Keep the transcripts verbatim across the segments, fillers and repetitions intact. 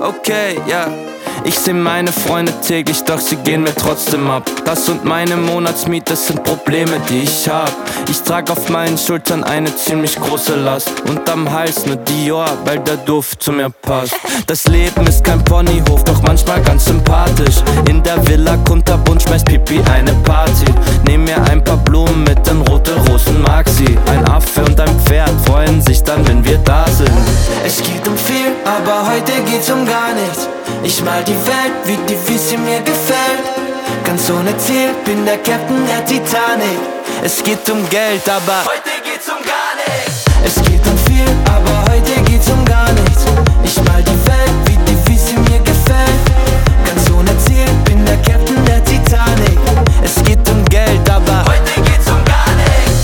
okay, ja. Yeah. Ich seh meine Freunde täglich, doch sie gehen mir trotzdem ab. Das und meine Monatsmiete sind Probleme, die ich hab. Ich trag auf meinen Schultern eine ziemlich große Last und am Hals nur Dior, weil der Duft zu mir passt. Das Leben ist kein Ponyhof, doch manchmal ganz sympathisch. In der Villa kunterbunt schmeißt Pipi eine Party. Nehm mir ein paar Blumen mit, denn rote Rosen mag sie. Ein Affe und ein Pferd freuen sich dann, wenn wir da sind. Es geht um viel, aber heute geht's um gar nichts. Ich mal die Welt, wie die wie sie mir gefällt. Ganz ohne Ziel, bin der Captain der Titanic. Es geht um Geld, aber heute geht's um gar nichts. Es geht um viel, aber heute geht's um gar nichts. Ich mal die Welt, wie die wie sie mir gefällt. Ganz ohne Ziel, bin der Captain der Titanic. Es geht um Geld, aber heute geht's um gar nichts.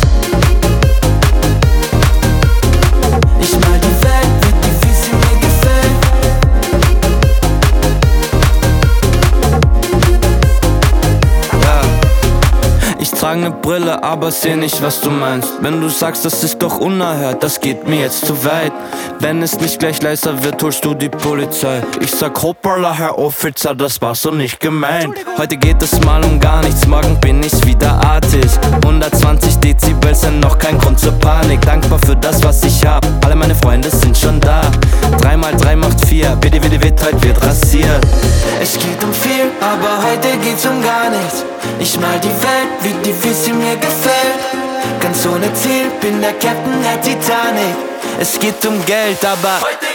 Ich mal die Welt, wie die wie sie mir gefällt. Ich trage ne Brille, aber seh nicht, was du meinst. Wenn du sagst, das ist doch unerhört, das geht mir jetzt zu weit. Wenn es nicht gleich leiser wird, holst du die Polizei. Ich sag hoppala, Herr Officer, das war so nicht gemeint. Heute geht es mal um gar nichts, morgen bin ich wieder artig. hundertzwanzig Dezibel sind noch kein Grund zur Panik. Dankbar für das, was ich hab, alle meine Freunde sind schon da. drei mal drei macht vier, B D W D W, heute wird rasiert. Es geht um viel, aber heute geht's um gar nichts. Ich mal die Welt, wie die wie sie mir gefällt. Ganz ohne Ziel, bin der Captain der Titanic. Es geht um Geld, aber heute